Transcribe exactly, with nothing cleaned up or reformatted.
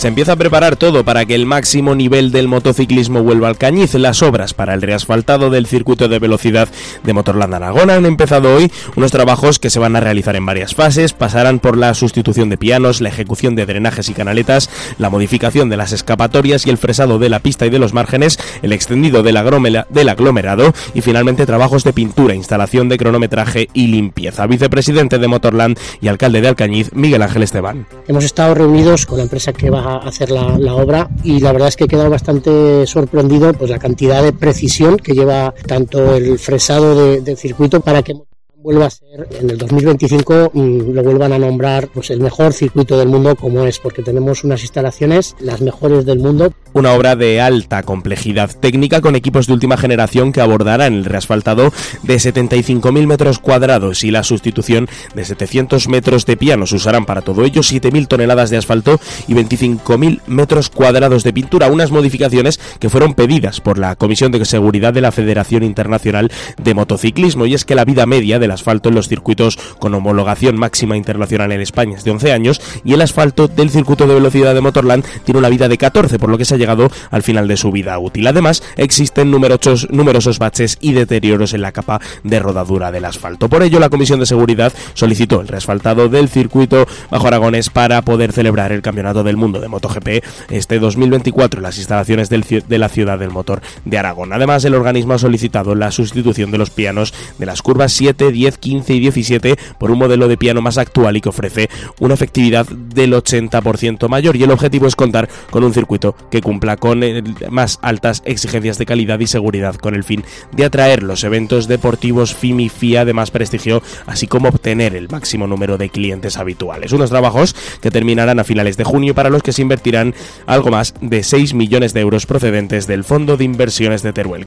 Se empieza a preparar todo para que el máximo nivel del motociclismo vuelva al Cañiz. Las obras para el reasfaltado del circuito de velocidad de Motorland Aragón han empezado hoy, unos trabajos que se van a realizar en varias fases. Pasarán por la sustitución de pianos, la ejecución de drenajes y canaletas, la modificación de las escapatorias y el fresado de la pista y de los márgenes, el extendido del, del aglomerado y finalmente trabajos de pintura, instalación de cronometraje y limpieza. Vicepresidente de Motorland y alcalde de Alcañiz, Miguel Ángel Esteban. Hemos estado reunidos con la empresa que va a hacer la, la obra y la verdad es que he quedado bastante sorprendido pues la cantidad de precisión que lleva tanto el fresado de, del circuito para que vuelva a ser en el dos mil veinticinco mmm, lo vuelvan a nombrar pues el mejor circuito del mundo como es, porque tenemos unas instalaciones las mejores del mundo. Una obra de alta complejidad técnica con equipos de última generación que abordarán el reasfaltado de setenta y cinco mil metros cuadrados y la sustitución de setecientos metros de pianos. Usarán para todo ello siete mil toneladas de asfalto y veinticinco mil metros cuadrados de pintura, unas modificaciones que fueron pedidas por la Comisión de Seguridad de la Federación Internacional de Motociclismo. Y es que la vida media de la asfalto en los circuitos con homologación máxima internacional en España es de once años y el asfalto del circuito de velocidad de Motorland tiene una vida de catorce, por lo que se ha llegado al final de su vida útil. Además, existen numerosos, numerosos baches y deterioros en la capa de rodadura del asfalto. Por ello, la Comisión de Seguridad solicitó el reasfaltado del circuito bajo Aragonés para poder celebrar el Campeonato del Mundo de MotoGP este dos mil veinticuatro en las instalaciones del, de la Ciudad del Motor de Aragón. Además, el organismo ha solicitado la sustitución de los pianos de las curvas siete, diez, quince y diecisiete por un modelo de piano más actual y que ofrece una efectividad del ochenta por ciento mayor, y el objetivo es contar con un circuito que cumpla con más altas exigencias de calidad y seguridad con el fin de atraer los eventos deportivos F I M y F I A de más prestigio, así como obtener el máximo número de clientes habituales. Unos trabajos que terminarán a finales de junio para los que se invertirán algo más de seis millones de euros procedentes del Fondo de Inversiones de Teruel.